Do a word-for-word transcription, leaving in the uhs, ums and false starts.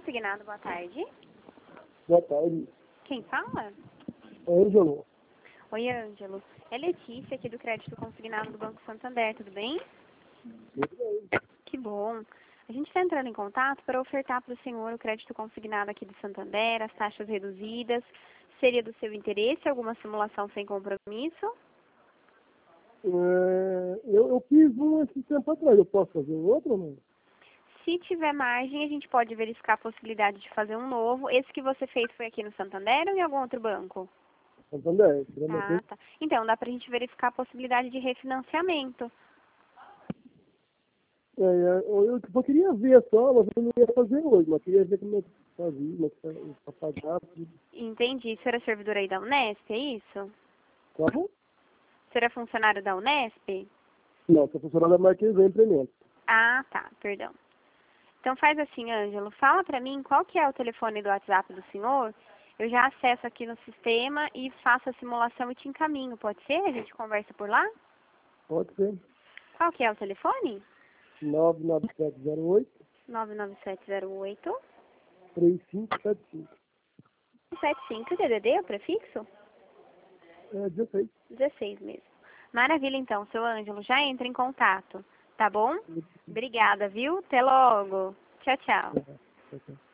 Consignado, boa tarde. Boa tarde. Quem fala? Ângelo. Oi, Ângelo. É Letícia, aqui do Crédito Consignado do Banco Santander, tudo bem? Muito bem. Que bom. A gente está entrando em contato para ofertar para o senhor o crédito consignado aqui do Santander, as taxas reduzidas. Seria do seu interesse alguma simulação sem compromisso? É, eu, eu fiz um esse tempo atrás. Eu posso fazer outro ou não? Se tiver margem, a gente pode verificar a possibilidade de fazer um novo. Esse que você fez foi aqui no Santander ou em algum outro banco? Santander. Ah, tá. Então, dá para a gente verificar a possibilidade de refinanciamento. É, é, eu, eu só queria ver só, mas eu não ia fazer hoje. Mas queria ver como é que fazia, como é que tá- tá pagar tudo. Entendi. O senhor é servidor aí da Unesp, é isso? Como? O senhor é funcionário da Unesp? Não, estou funcionando a Marquesa Implemento. Ah, tá. Perdão. Então faz assim, Ângelo. Fala pra mim qual que é o telefone do WhatsApp do senhor. Eu já acesso aqui no sistema e faço a simulação e te encaminho. Pode ser? A gente conversa por lá? Pode ser. Qual que é o telefone? nove nove sete zero oito, nove nove sete zero oito três cinco sete cinco. sete cinco. D D D é o prefixo? É dezesseis. dezesseis mesmo. Maravilha, então, seu Ângelo. Já entra em contato. Tá bom? Obrigada, viu? Até logo. Tchau, tchau. É, é, é.